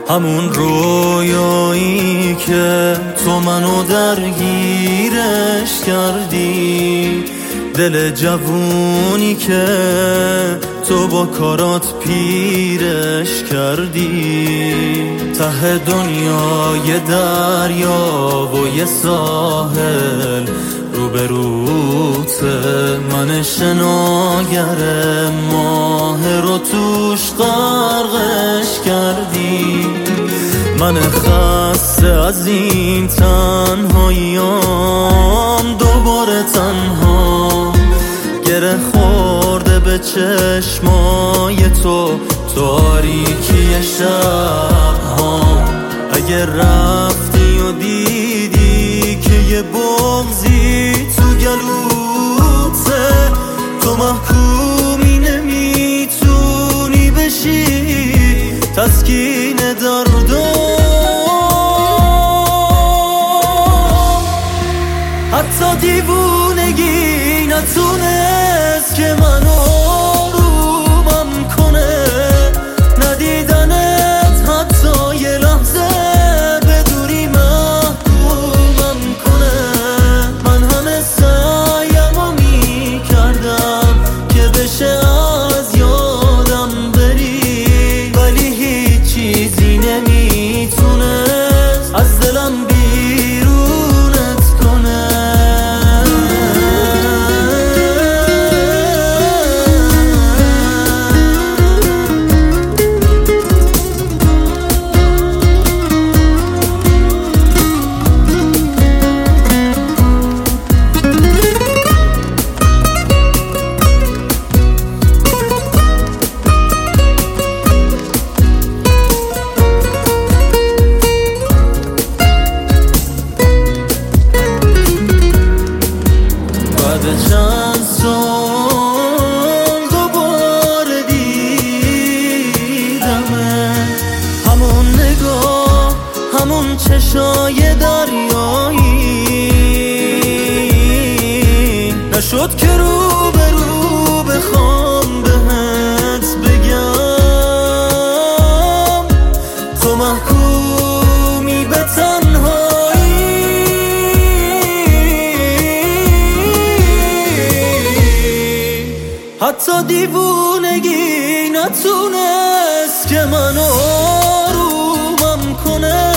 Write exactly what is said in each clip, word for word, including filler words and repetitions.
همون رویایی که تو منو درگیرش کردی، دل جوونی که تو با کارات پیرش کردی. ته دنیا یه دریا و یه ساحل روبروته، من شناگر ماه رو توش غرقش کردی. من خسته از این تنهاییام، دوباره تنها گره خورده به چشمای تو، تاریکی شبها. اگه رفتی و دیدی که یه بغضی تو گلوته، تو محکومی نمیتونی بشی تسکین دردم. حتی دیوونگی نتونست که منو آرومم کنه، ندیدنت حتی یه لحظه به دوری محکومم کنه. من همه سعیمو میکردم که بشه از یادم بری، ولی هیچ چیزی نمیتونست از دلم بیرونت کنه. چند سال دوباره دیدمه، همون نگاه، همون چشای دریایی. نشد که رو به رو بخوام بهت بگم، تو محکومی به تنهایی. حتی دیوونگی نتونست که منو آرومم کنه،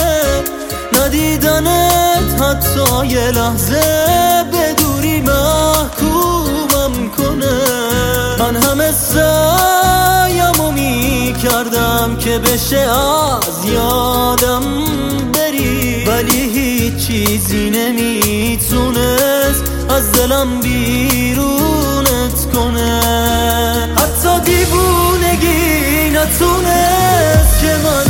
ندیدنت حتی یه لحظه به دوری محکومم کنه. من همه سعیمو میکردم که بشه از یادم بری، ولی هیچ چیزی نمیتونست از دلم بیرونت کنه. حتی دیوونگی نتونست که من